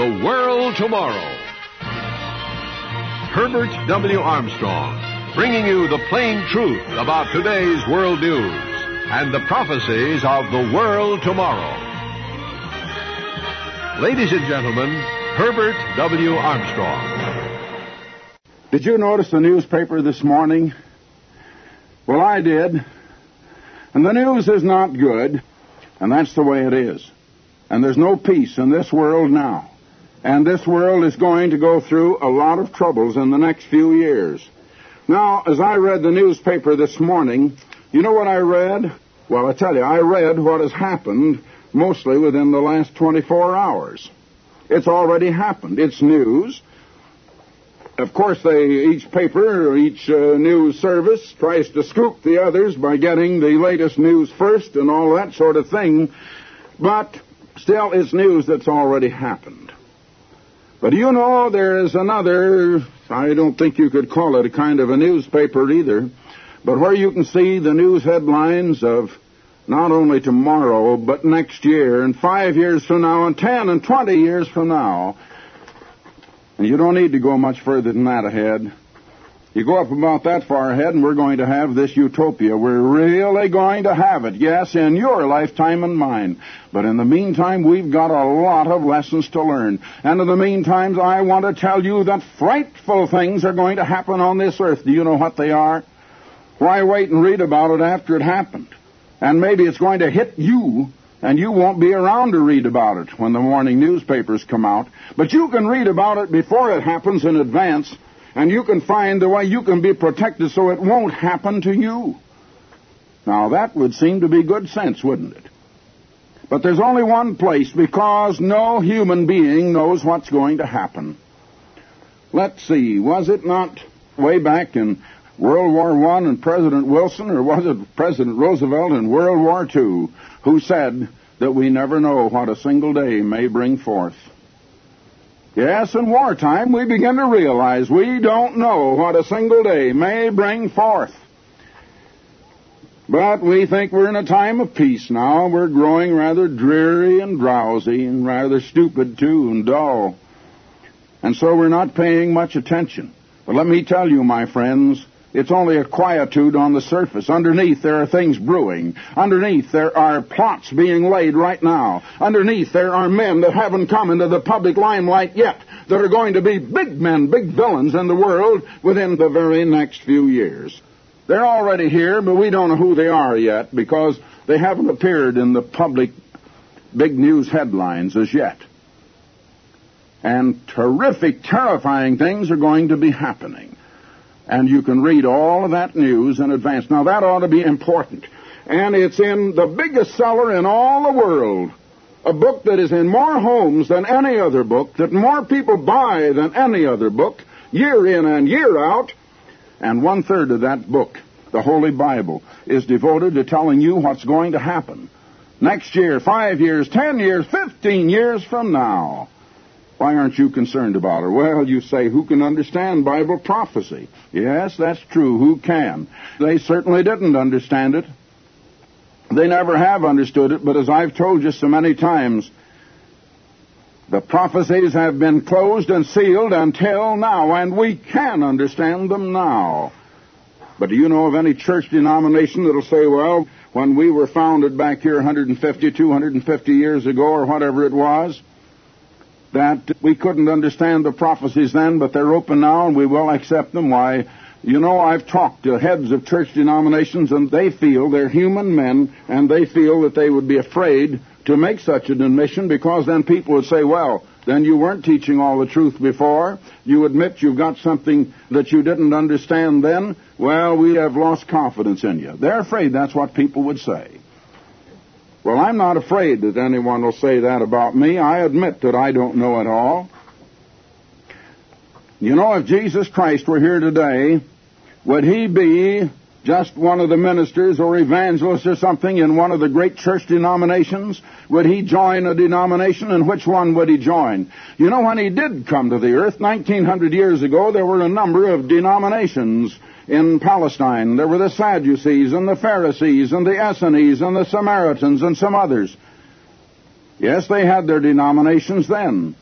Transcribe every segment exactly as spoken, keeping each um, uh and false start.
The World Tomorrow. Herbert W. Armstrong, bringing you the plain truth about today's world news and the prophecies of the world tomorrow. Ladies and gentlemen, Herbert W. Armstrong. Did you notice the newspaper this morning? Well, I did. And the news is not good, and that's the way it is. And there's no peace in this world now. And this world is going to go through a lot of troubles in the next few years. Now, as I read the newspaper this morning, you know what I read? Well, I tell you, I read what has happened mostly within the last twenty-four hours. It's already happened. It's news. Of course, they, each paper or each uh, news service tries to scoop the others by getting the latest news first and all that sort of thing. But still, it's news that's already happened. But do you know there is another, I don't think you could call it a kind of a newspaper either, but where you can see the news headlines of not only tomorrow, but next year, and five years from now, and ten and twenty years from now. And you don't need to go much further than that ahead. You go up about that far ahead, and we're going to have this utopia. We're really going to have it, yes, in your lifetime and mine. But in the meantime, we've got a lot of lessons to learn. And in the meantime, I want to tell you that frightful things are going to happen on this earth. Do you know what they are? Why wait and read about it after it happened? And maybe it's going to hit you, and you won't be around to read about it when the morning newspapers come out. But you can read about it before it happens in advance, and you can find the way you can be protected so it won't happen to you. Now, that would seem to be good sense, wouldn't it? But there's only one place, because no human being knows what's going to happen. Let's see, was it not way back in World War One and President Wilson, or was it President Roosevelt in World War Two, who said that we never know what a single day may bring forth? Yes, in wartime we begin to realize we don't know what a single day may bring forth. But we think we're in a time of peace now. We're growing rather dreary and drowsy and rather stupid, too, and dull. And so we're not paying much attention. But let me tell you, my friends, it's only a quietude on the surface. Underneath, there are things brewing. Underneath, there are plots being laid right now. Underneath, there are men that haven't come into the public limelight yet that are going to be big men, big villains in the world within the very next few years. They're already here, but we don't know who they are yet because they haven't appeared in the public big news headlines as yet. And terrific, terrifying things are going to be happening. And you can read all of that news in advance. Now, that ought to be important. And it's in the biggest seller in all the world, a book that is in more homes than any other book, that more people buy than any other book, year in and year out. And one-third of that book, the Holy Bible, is devoted to telling you what's going to happen next year, five years, ten years, fifteen years from now. Why aren't you concerned about it? Well, you say, who can understand Bible prophecy? Yes, that's true. Who can? They certainly didn't understand it. They never have understood it, but as I've told you so many times, the prophecies have been closed and sealed until now, and we can understand them now. But do you know of any church denomination that'll say, well, when we were founded back here one hundred fifty, two hundred fifty years ago, or whatever it was, that we couldn't understand the prophecies then, but they're open now and we will accept them? Why, you know, I've talked to heads of church denominations, and they feel they're human men, and they feel that they would be afraid to make such an admission, because then people would say, well, then you weren't teaching all the truth before. You admit you've got something that you didn't understand then. Well, we have lost confidence in you. They're afraid that's what people would say. Well, I'm not afraid that anyone will say that about me. I admit that I don't know it all. You know, if Jesus Christ were here today, would he be just one of the ministers or evangelists or something in one of the great church denominations? Would he join a denomination? And which one would he join? You know, when he did come to the earth nineteen hundred years ago, there were a number of denominations in Palestine. There were the Sadducees and the Pharisees and the Essenes and the Samaritans and some others. Yes, they had their denominations then.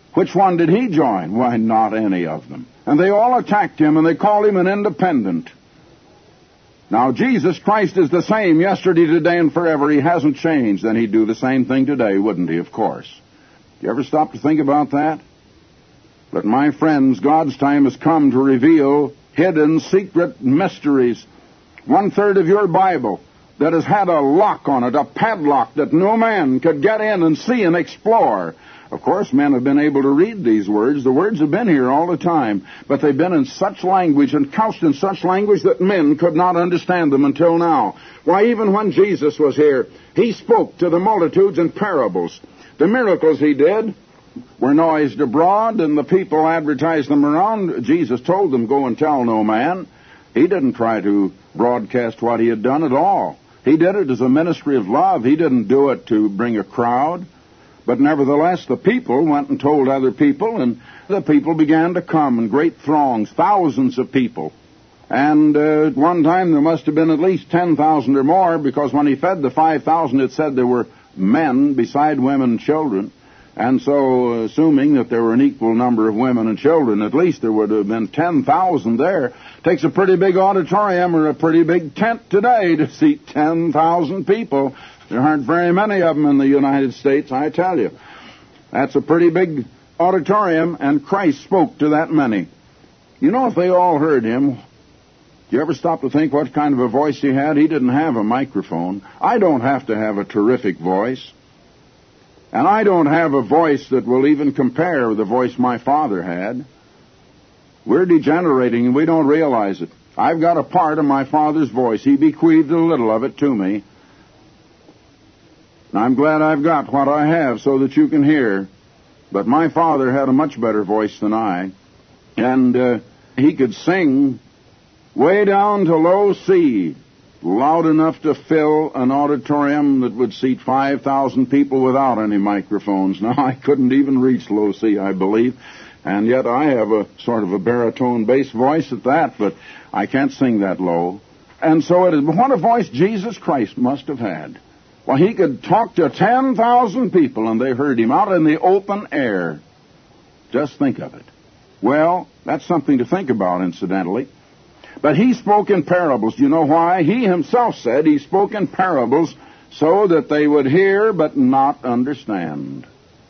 Which one did he join? Why, not any of them. And they all attacked him, and they called him an independent. Now, Jesus Christ is the same yesterday, today, and forever. He hasn't changed. Then he'd do the same thing today, wouldn't he? Of course. Do you ever stop to think about that? But my friends, God's time has come to reveal hidden, secret mysteries. One-third of your Bible that has had a lock on it, a padlock that no man could get in and see and explore. Of course, men have been able to read these words. The words have been here all the time, but they've been in such language and couched in such language that men could not understand them until now. Why, even when Jesus was here, he spoke to the multitudes in parables. The miracles he did were noised abroad, and the people advertised them around. Jesus told them, go and tell no man. He didn't try to broadcast what he had done at all. He did it as a ministry of love. He didn't do it to bring a crowd. But nevertheless, the people went and told other people, and the people began to come in great throngs, thousands of people. And uh, at one time there must have been at least ten thousand or more, because when he fed the five thousand, it said there were men beside women and children. And so, assuming that there were an equal number of women and children, at least there would have been ten thousand there. Takes a pretty big auditorium or a pretty big tent today to seat ten thousand people. There aren't very many of them in the United States, I tell you. That's a pretty big auditorium, and Christ spoke to that many. You know, if they all heard him, do you ever stop to think what kind of a voice he had? He didn't have a microphone. I don't have to have a terrific voice. And I don't have a voice that will even compare with the voice my father had. We're degenerating, and we don't realize it. I've got a part of my father's voice. He bequeathed a little of it to me. And I'm glad I've got what I have so that you can hear. But my father had a much better voice than I. And uh, he could sing way down to low C, loud enough to fill an auditorium that would seat five thousand people without any microphones. Now, I couldn't even reach low C, I believe. And yet I have a sort of a baritone bass voice at that, but I can't sing that low. And so it is. What a voice Jesus Christ must have had. Well, he could talk to ten thousand people, and they heard him out in the open air. Just think of it. Well, that's something to think about, incidentally. But he spoke in parables. Do you know why? He himself said he spoke in parables so that they would hear but not understand.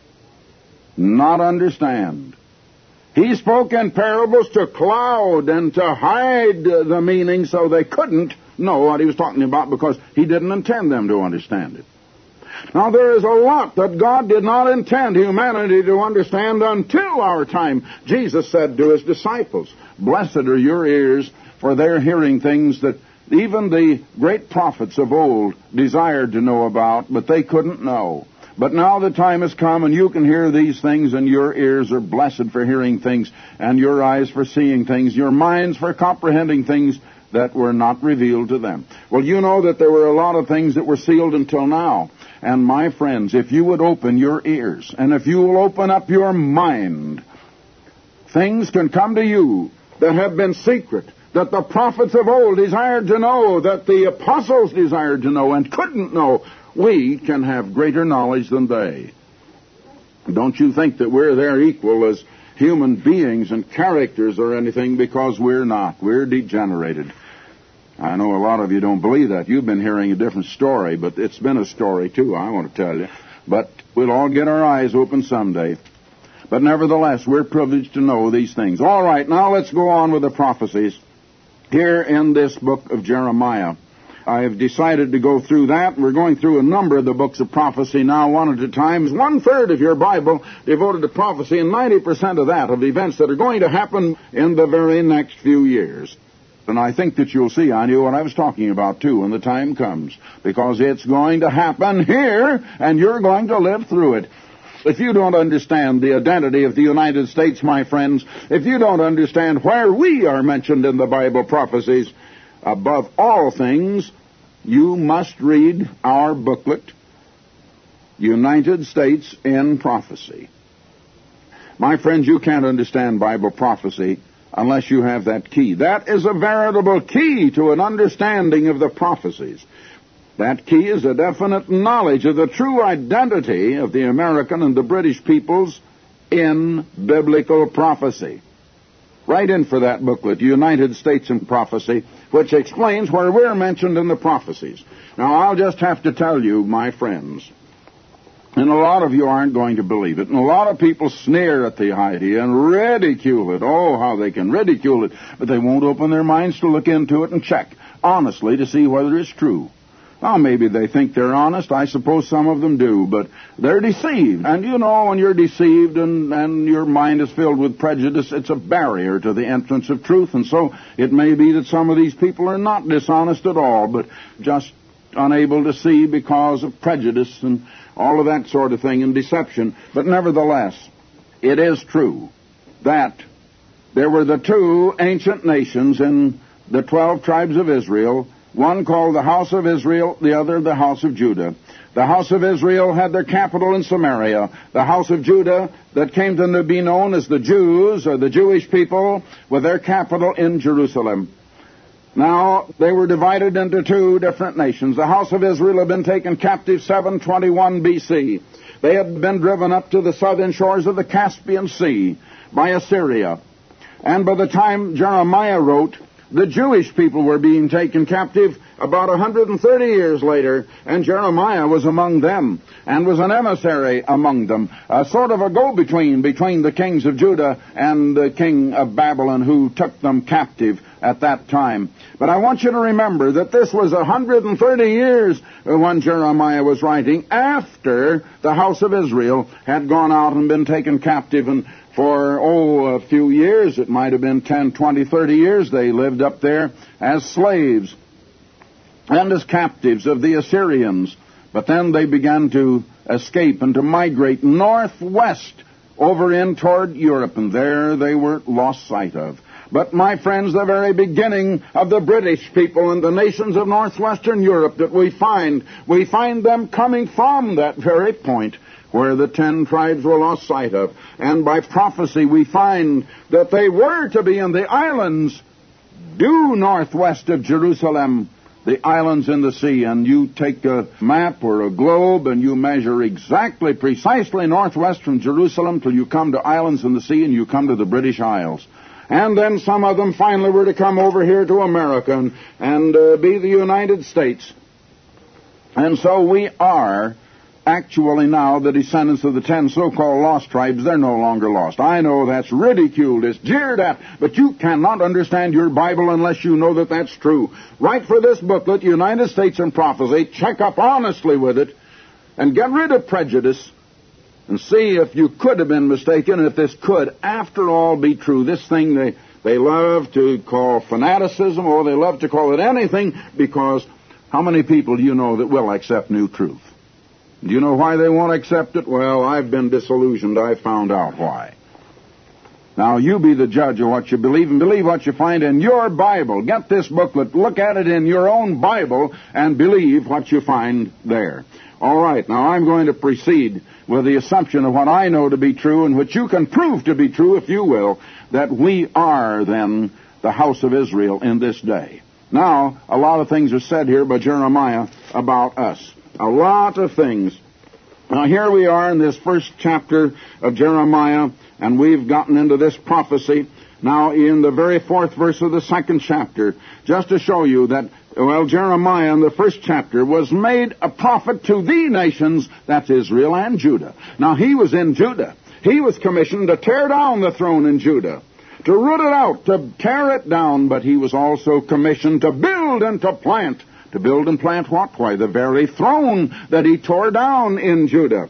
Not understand. He spoke in parables to cloud and to hide the meaning so they couldn't know what he was talking about, because he didn't intend them to understand it. Now, there is a lot that God did not intend humanity to understand until our time. Jesus said to his disciples, "Blessed are your ears, for they're hearing things that even the great prophets of old desired to know about, but they couldn't know. But now the time has come, and you can hear these things, and your ears are blessed for hearing things, and your eyes for seeing things, your minds for comprehending things that were not revealed to them." Well, you know that there were a lot of things that were sealed until now. And my friends, if you would open your ears, and if you will open up your mind, things can come to you that have been secret, that the prophets of old desired to know, that the apostles desired to know and couldn't know. We can have greater knowledge than they. Don't you think that we're their equal as human beings and characters or anything, because we're not. We're degenerated. I know a lot of you don't believe that. You've been hearing a different story, but it's been a story too, I want to tell you. But we'll all get our eyes open someday. But nevertheless, we're privileged to know these things. All right, now let's go on with the prophecies here in this book of Jeremiah. I have decided to go through that. We're going through a number of the books of prophecy now, one at a time. One-third of your Bible devoted to prophecy, and ninety percent of that of events that are going to happen in the very next few years. And I think that you'll see I knew what I was talking about, too, when the time comes, because it's going to happen here, and you're going to live through it. If you don't understand the identity of the United States, my friends, if you don't understand where we are mentioned in the Bible prophecies, above all things, you must read our booklet, United States in Prophecy. My friends, you can't understand Bible prophecy unless you have that key. That is a veritable key to an understanding of the prophecies. That key is a definite knowledge of the true identity of the American and the British peoples in biblical prophecy. Write in for that booklet, United States in Prophecy, which explains where we're mentioned in the prophecies. Now, I'll just have to tell you, my friends, and a lot of you aren't going to believe it, and a lot of people sneer at the idea and ridicule it. Oh, how they can ridicule it, but they won't open their minds to look into it and check honestly to see whether it's true. Well, maybe they think they're honest. I suppose some of them do, but they're deceived. And you know, when you're deceived and, and your mind is filled with prejudice, it's a barrier to the entrance of truth. And so it may be that some of these people are not dishonest at all, but just unable to see because of prejudice and all of that sort of thing and deception. But nevertheless, it is true that there were the two ancient nations in the twelve tribes of Israel, one called the House of Israel, the other the House of Judah. The House of Israel had their capital in Samaria. The House of Judah, that came to be known as the Jews, or the Jewish people, with their capital in Jerusalem. Now, they were divided into two different nations. The House of Israel had been taken captive seven twenty-one B C. They had been driven up to the southern shores of the Caspian Sea by Assyria. And by the time Jeremiah wrote, the Jewish people were being taken captive about one hundred thirty years later, and Jeremiah was among them and was an emissary among them, a sort of a go-between between the kings of Judah and the king of Babylon who took them captive at that time. But I want you to remember that this was one hundred thirty years when Jeremiah was writing, after the house of Israel had gone out and been taken captive, and for, oh, a few years, it might have been ten, twenty, thirty years, they lived up there as slaves and as captives of the Assyrians. But then they began to escape and to migrate northwest over in toward Europe, and there they were lost sight of. But, my friends, the very beginning of the British people and the nations of northwestern Europe that we find, we find them coming from that very point where the ten tribes were lost sight of. And by prophecy we find that they were to be in the islands due northwest of Jerusalem, the islands in the sea. And you take a map or a globe and you measure exactly, precisely northwest from Jerusalem till you come to islands in the sea, and you come to the British Isles. And then some of them finally were to come over here to America and, and uh, be the United States. And so we are actually now the descendants of the ten so-called lost tribes. They're no longer lost. I know that's ridiculed, it's jeered at, but you cannot understand your Bible unless you know that that's true. Write for this booklet, United States in Prophecy, check up honestly with it, and get rid of prejudice, and see if you could have been mistaken, and if this could, after all, be true. This thing they, they love to call fanaticism, or they love to call it anything, because how many people do you know that will accept new truth? Do you know why they won't accept it? Well, I've been disillusioned. I've found out why. Now, you be the judge of what you believe, and believe what you find in your Bible. Get this booklet, look at it in your own Bible, and believe what you find there. All right, now I'm going to proceed with the assumption of what I know to be true, and which you can prove to be true, if you will, that we are, then, the house of Israel in this day. Now, a lot of things are said here by Jeremiah about us. A lot of things. Now, here we are in this first chapter of Jeremiah, and we've gotten into this prophecy now in the very fourth verse of the second chapter, just to show you that, well, Jeremiah in the first chapter was made a prophet to the nations, that's Israel and Judah. Now, he was in Judah. He was commissioned to tear down the throne in Judah, to root it out, to tear it down, but he was also commissioned to build and to plant. To build and plant what? Why, the very throne that he tore down in Judah.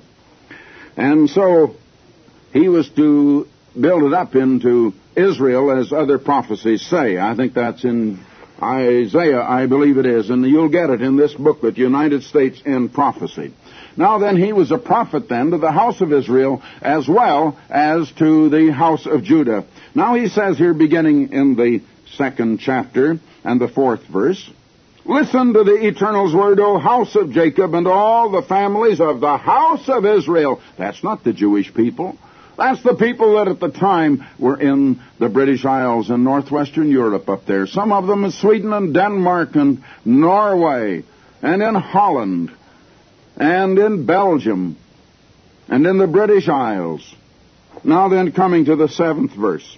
And so he was to build it up into Israel, as other prophecies say. I think that's in Isaiah, I believe it is. And you'll get it in this booklet, United States in Prophecy. Now then, he was a prophet then to the house of Israel as well as to the house of Judah. Now he says here, beginning in the second chapter and the fourth verse, "Listen to the Eternal's word, O house of Jacob, and all the families of the house of Israel." That's not the Jewish people. That's the people that at the time were in the British Isles and northwestern Europe up there. Some of them in Sweden and Denmark and Norway and in Holland and in Belgium and in the British Isles Now then, coming to the seventh verse,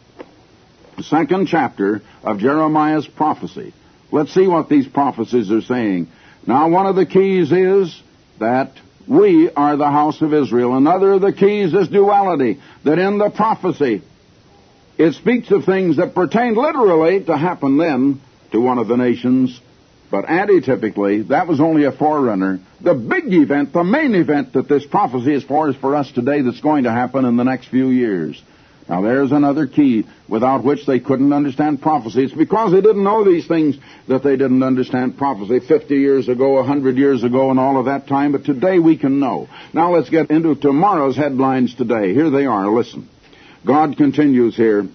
the second chapter of Jeremiah's prophecy. Let's see what these prophecies are saying. Now, one of the keys is that we are the house of Israel. Another of the keys is duality, that in the prophecy it speaks of things that pertain literally to happen then to one of the nations, but antitypically, that was only a forerunner. The big event, the main event that this prophecy is for is for us today, that's going to happen in the next few years. Now, there's another key without which they couldn't understand prophecy. It's because they didn't know these things that they didn't understand prophecy fifty years ago, one hundred years ago, and all of that time. But today we can know. Now let's get into tomorrow's headlines today. Here they are. Listen. God continues here,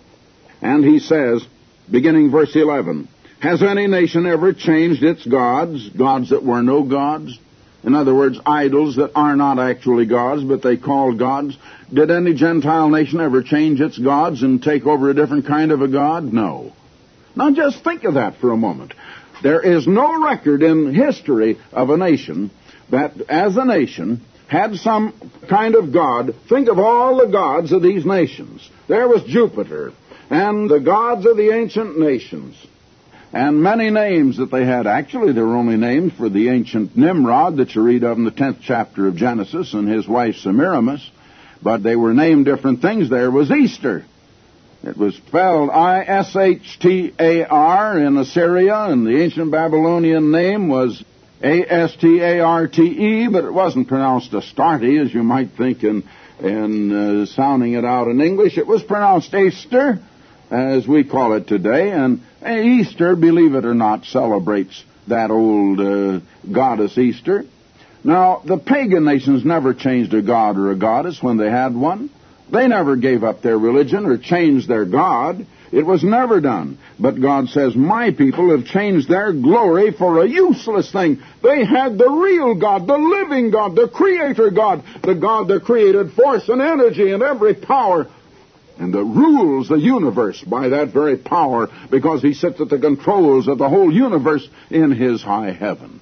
and he says, beginning verse eleven, has any nation ever changed its gods, gods that were no gods? In other words, idols that are not actually gods, but they call gods. Did any Gentile nation ever change its gods and take over a different kind of a god? No. Now just think of that for a moment. There is no record in history of a nation that, as a nation, had some kind of god. Think of all the gods of these nations. There was Jupiter, and the gods of the ancient nations. And many names that they had. Actually, there were only names for the ancient Nimrod that you read of in the tenth chapter of Genesis and his wife Semiramis. But they were named different things. There was Easter. It was spelled I S H T A R in Assyria, and the ancient Babylonian name was A S T A R T E, but it wasn't pronounced Astarte, as you might think in, in uh, sounding it out in English. It was pronounced Easter, as we call it today, and Easter, believe it or not, celebrates that old uh, goddess Easter. Now, the pagan nations never changed a god or a goddess when they had one. They never gave up their religion or changed their god. It was never done. But God says, my people have changed their glory for a useless thing. They had the real God, the living God, the creator God, the God that created force and energy and every power, and that rules the universe by that very power, because he sits at the controls of the whole universe in his high heaven.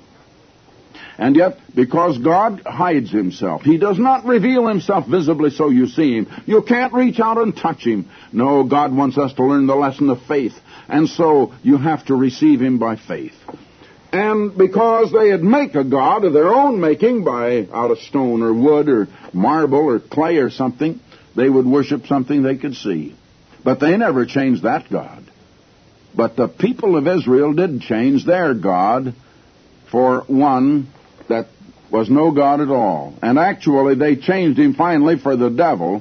And yet, because God hides himself, he does not reveal himself visibly so you see him. You can't reach out and touch him. No, God wants us to learn the lesson of faith. And so you have to receive him by faith. And because they had make a god of their own making by out of stone or wood or marble or clay or something, they would worship something they could see. But they never changed that God. But the people of Israel did change their God for one that was no God at all. And actually, they changed him finally for the devil,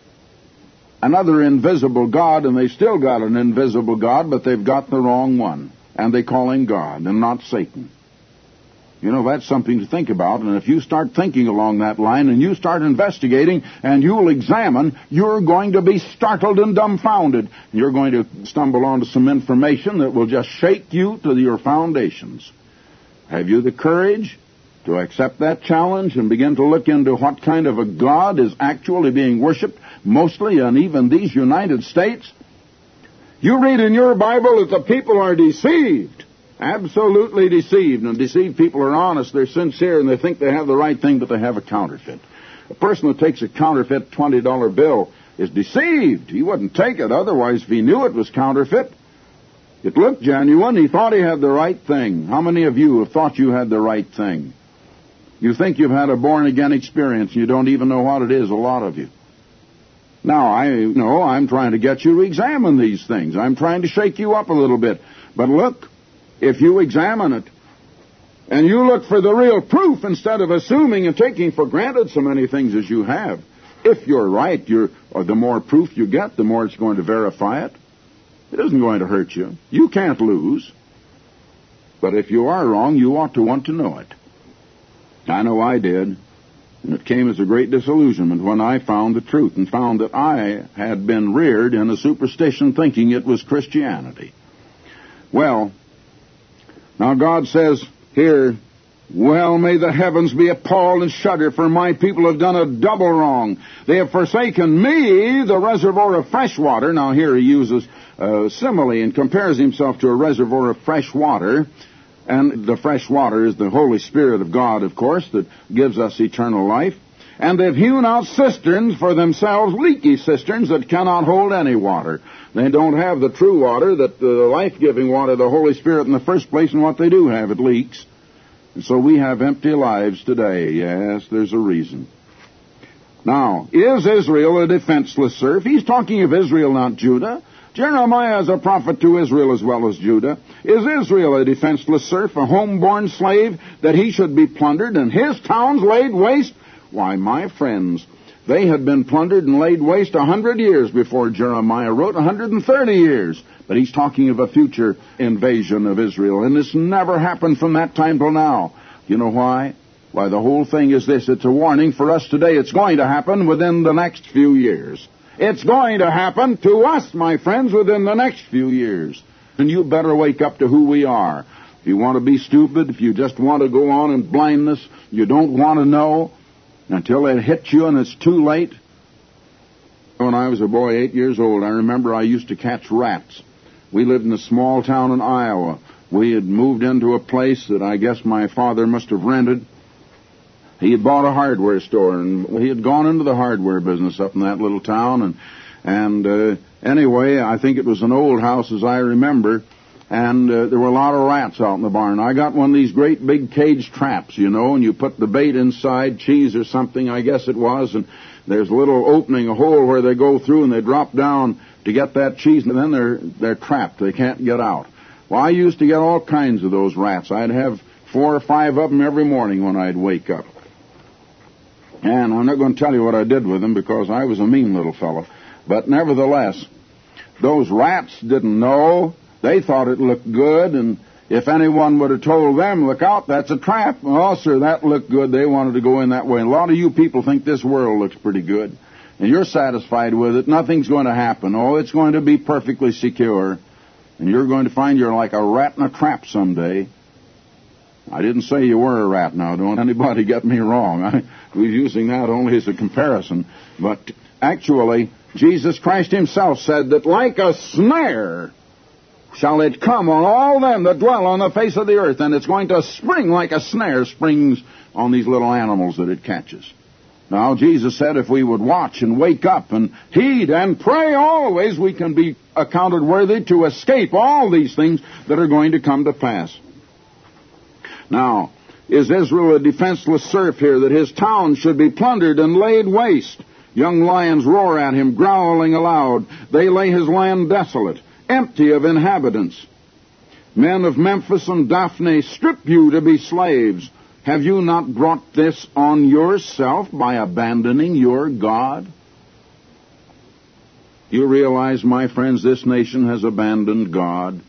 another invisible God, and they still got an invisible God, but they've got the wrong one. And they call him God and not Satan. You know, that's something to think about, and if you start thinking along that line and you start investigating and you'll examine, you're going to be startled and dumbfounded. You're going to stumble onto some information that will just shake you to your foundations. Have you the courage to accept that challenge and begin to look into what kind of a God is actually being worshipped, mostly in even these United States? You read in your Bible that the people are deceived. Absolutely deceived. And deceived people are honest, they're sincere, and they think they have the right thing, but they have a counterfeit. A person who takes a counterfeit twenty dollar bill is deceived. He wouldn't take it otherwise if he knew it was counterfeit. It looked genuine. He thought he had the right thing. How many of you have thought you had the right thing? You think you've had a born-again experience, and you don't even know what it is, a lot of you. Now, I know I'm trying to get you to examine these things. I'm trying to shake you up a little bit. But look, if you examine it, and you look for the real proof instead of assuming and taking for granted so many things as you have, if you're right, you're, or the more proof you get, the more it's going to verify it. It isn't going to hurt you. You can't lose. But if you are wrong, you ought to want to know it. I know I did. And it came as a great disillusionment when I found the truth and found that I had been reared in a superstition thinking it was Christianity. Well, now God says here, well, may the heavens be appalled and shudder, for my people have done a double wrong. They have forsaken me, the reservoir of fresh water. Now here he uses a simile and compares himself to a reservoir of fresh water. And the fresh water is the Holy Spirit of God, of course, that gives us eternal life. And they've hewn out cisterns for themselves, leaky cisterns that cannot hold any water. They don't have the true water, that the life-giving water, the Holy Spirit in the first place, and what they do have, it leaks. And so we have empty lives today. Yes, there's a reason. Now, is Israel a defenseless serf? He's talking of Israel, not Judah. Jeremiah is a prophet to Israel as well as Judah. Is Israel a defenseless serf, a homeborn slave, that he should be plundered and his towns laid waste? Why, my friends, they had been plundered and laid waste a hundred years before Jeremiah wrote, a hundred and thirty years. But he's talking of a future invasion of Israel, and this never happened from that time till now. You know why? Why, the whole thing is this. It's a warning for us today. It's going to happen within the next few years. It's going to happen to us, my friends, within the next few years. And you better wake up to who we are. If you want to be stupid, if you just want to go on in blindness, you don't want to know until it hits you and it's too late. When I was a boy, eight years old, I remember I used to catch rats. We lived in a small town in Iowa. We had moved into a place that I guess my father must have rented. He had bought a hardware store, and he had gone into the hardware business up in that little town. And and uh, anyway, I think it was an old house as I remember, and uh, there were a lot of rats out in the barn. I got one of these great big cage traps, you know, and you put the bait inside, cheese or something, I guess it was, and there's a little opening, a hole where they go through, and they drop down to get that cheese, and then they're they're trapped. They can't get out. Well, I used to get all kinds of those rats. I'd have four or five of them every morning when I'd wake up. And I'm not going to tell you what I did with them because I was a mean little fellow. But nevertheless, those rats didn't know. They thought it looked good, and if anyone would have told them, look out, that's a trap. Oh, sir, that looked good. They wanted to go in that way. And a lot of you people think this world looks pretty good, and you're satisfied with it. Nothing's going to happen. Oh, it's going to be perfectly secure, and you're going to find you're like a rat in a trap someday. I didn't say you were a rat now. Don't anybody get me wrong. I was using that only as a comparison. But actually, Jesus Christ himself said that like a snare shall it come on all them that dwell on the face of the earth, and it's going to spring like a snare springs on these little animals that it catches. Now, Jesus said if we would watch and wake up and heed and pray always, we can be accounted worthy to escape all these things that are going to come to pass. Now, is Israel a defenseless serf here, that his town should be plundered and laid waste? Young lions roar at him, growling aloud. They lay his land desolate, empty of inhabitants. Men of Memphis and Daphne strip you to be slaves. Have you not brought this on yourself by abandoning your God? You realize, my friends, this nation has abandoned God.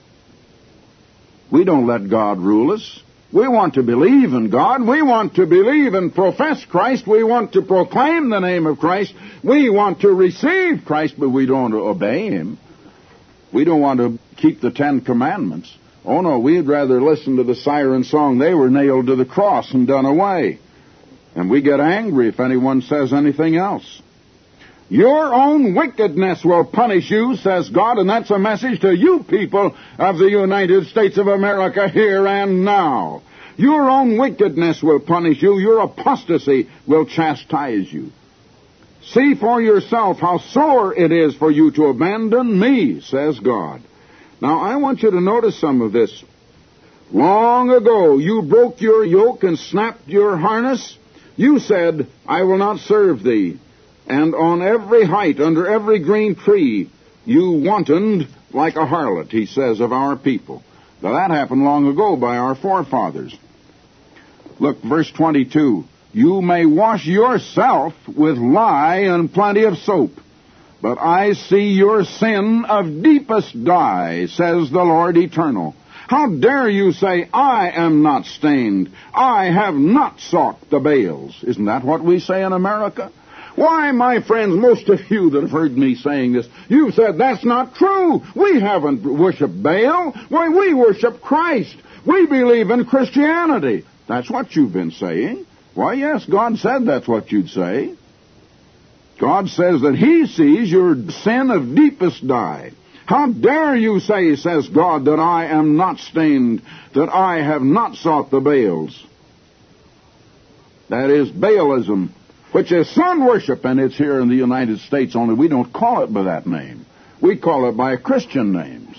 We don't let God rule us. We want to believe in God. We want to believe and profess Christ. We want to proclaim the name of Christ. We want to receive Christ, but we don't obey Him. We don't want to keep the Ten Commandments. Oh, no, we'd rather listen to the siren song, they were nailed to the cross and done away. And we get angry if anyone says anything else. Your own wickedness will punish you, says God, and that's a message to you people of the United States of America here and now. Your own wickedness will punish you. Your apostasy will chastise you. See for yourself how sore it is for you to abandon me, says God. Now, I want you to notice some of this. Long ago, you broke your yoke and snapped your harness. You said, I will not serve thee. And on every height, under every green tree, you wantoned like a harlot, he says of our people. Now, that happened long ago by our forefathers. Look, verse twenty-two. You may wash yourself with lye and plenty of soap, but I see your sin of deepest dye, says the Lord Eternal. How dare you say, I am not stained, I have not sought the Baals. Isn't that what we say in America? Why, my friends, most of you that have heard me saying this, you've said that's not true. We haven't worshipped Baal. Why, we worship Christ. We believe in Christianity. That's what you've been saying. Why, yes, God said that's what you'd say. God says that He sees your sin of deepest dye. How dare you say, says God, that I am not stained, that I have not sought the Baals. That is Baalism. which is sun worship, and it's here in the United States, only we don't call it by that name. We call it by Christian names.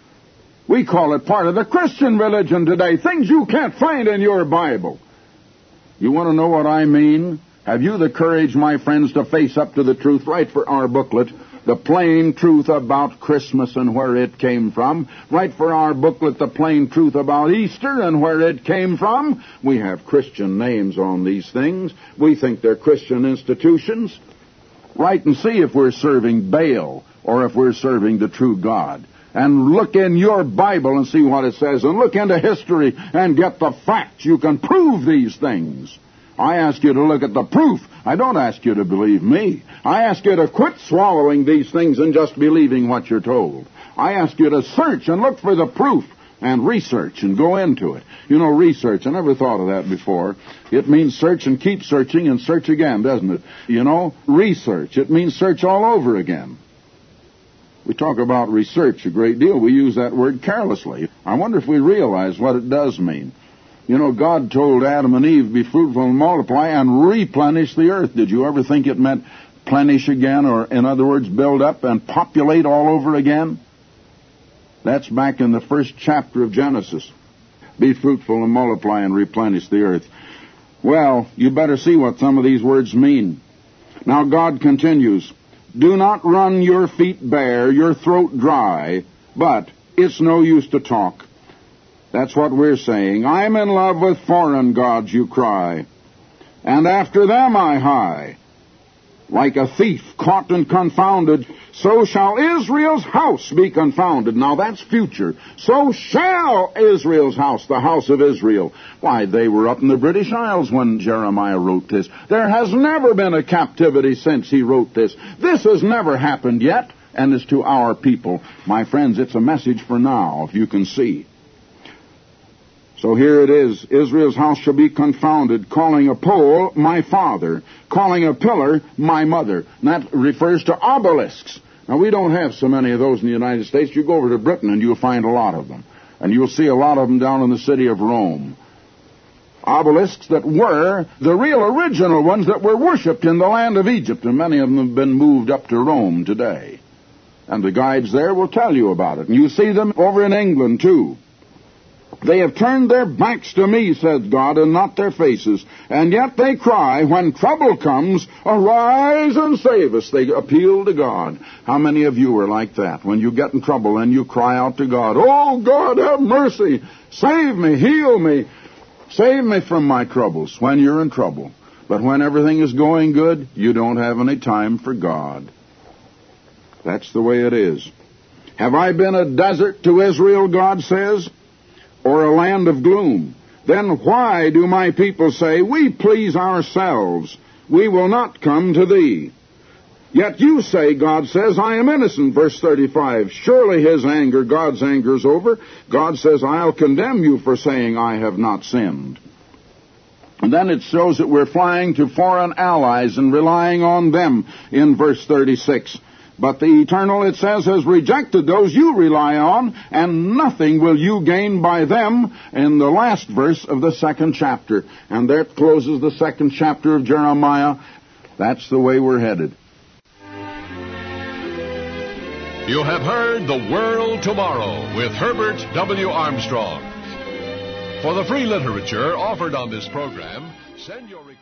We call it part of the Christian religion today, things you can't find in your Bible. You want to know what I mean? Have you the courage, my friends, to face up to the truth? Write for our booklet, The Plain Truth About Christmas and Where It Came From. Write for our booklet, The Plain Truth About Easter and Where It Came From. We have Christian names on these things. We think they're Christian institutions. Write and see if we're serving Baal or if we're serving the true God. And look in your Bible and see what it says. And look into history and get the facts. You can prove these things. I ask you to look at the proof. I don't ask you to believe me. I ask you to quit swallowing these things and just believing what you're told. I ask you to search and look for the proof and research and go into it. You know, research, I never thought of that before. It means search and keep searching and search again, doesn't it? You know, research. It means search all over again. We talk about research a great deal. We use that word carelessly. I wonder if we realize what it does mean. You know, God told Adam and Eve, be fruitful and multiply and replenish the earth. Did you ever think it meant plenish again, or in other words, build up and populate all over again? That's back in the first chapter of Genesis. Be fruitful and multiply and replenish the earth. Well, you better see what some of these words mean. Now God continues, do not run your feet bare, your throat dry, but it's no use to talk. That's what we're saying. I'm in love with foreign gods, you cry, and after them I hie. Like a thief caught and confounded, so shall Israel's house be confounded. Now that's future. So shall Israel's house, the house of Israel. Why, they were up in the British Isles when Jeremiah wrote this. There has never been a captivity since he wrote this. This has never happened yet, and it's to our people. My friends, it's a message for now, if you can see. So here it is, Israel's house shall be confounded, calling a pole my father, calling a pillar my mother. And that refers to obelisks. Now, we don't have so many of those in the United States. You go over to Britain and you'll find a lot of them. And you'll see a lot of them down in the city of Rome. Obelisks that were the real original ones that were worshipped in the land of Egypt. And many of them have been moved up to Rome today. And the guides there will tell you about it. And you see them over in England, too. They have turned their backs to me, says God, and not their faces. And yet they cry, when trouble comes, arise and save us. They appeal to God. How many of you are like that? When you get in trouble and you cry out to God, oh, God, have mercy. Save me, heal me. Save me from my troubles when you're in trouble. But when everything is going good, you don't have any time for God. That's the way it is. Have I been a desert to Israel, God says, or a land of gloom? Then why do my people say, we please ourselves, we will not come to thee? Yet you say, God says, I am innocent, verse thirty-five. Surely his anger, God's anger, is over. God says, I'll condemn you for saying I have not sinned. And then it shows that we're flying to foreign allies and relying on them in verse thirty-six. But the Eternal, it says, has rejected those you rely on, and nothing will you gain by them, in the last verse of the second chapter. And that closes the second chapter of Jeremiah. That's the way we're headed. You have heard The World Tomorrow with Herbert W. Armstrong. For the free literature offered on this program, send your